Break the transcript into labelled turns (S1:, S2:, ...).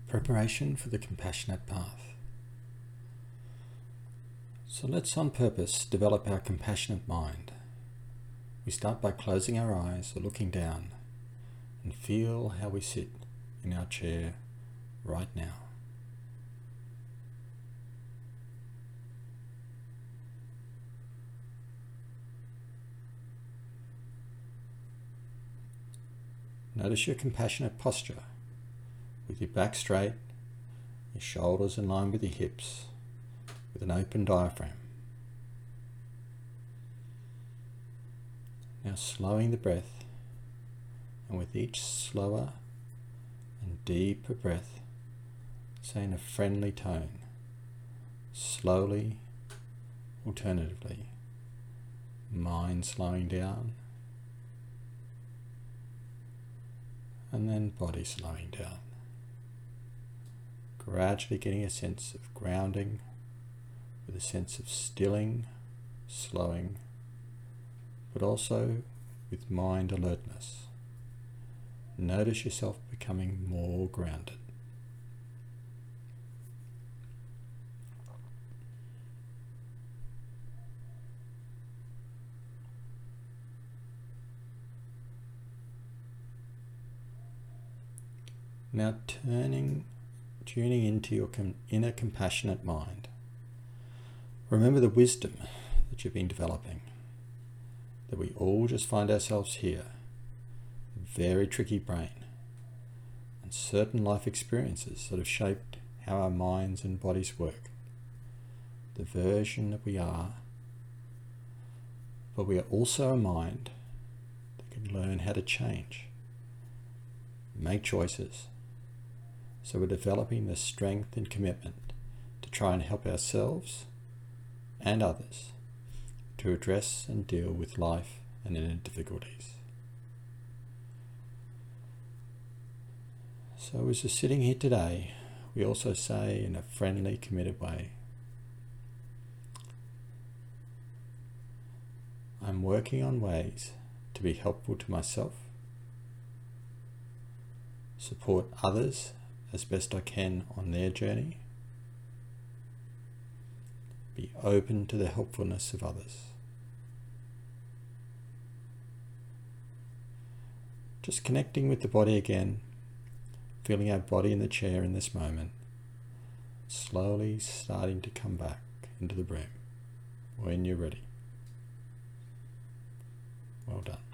S1: Preparation for the compassionate path. So let's on purpose develop our compassionate mind. We start by closing our eyes or looking down and feel how we sit in our chair right now. Notice your compassionate posture, with your back straight, your shoulders in line with your hips, with an open diaphragm. Now slowing the breath, and with each slower and deeper breath, say in a friendly tone, slowly, alternatively, mind slowing down, and then body slowing down. Gradually getting a sense of grounding with a sense of stilling, slowing, but also with mind alertness. Notice yourself becoming more grounded. Now tuning into your inner compassionate mind. Remember the wisdom that you've been developing, that we all just find ourselves here, a very tricky brain, and certain life experiences that have shaped how our minds and bodies work, the version that we are, but we are also a mind that can learn how to change, make choices. So we're developing the strength and commitment to try and help ourselves and others to address and deal with life and inner difficulties. So as we're sitting here today, we also say in a friendly, committed way, I'm working on ways to be helpful to myself, support others as best I can on their journey, be open to the helpfulness of others. Just connecting with the body again, feeling our body in the chair in this moment, slowly starting to come back into the room when you're ready. Well done.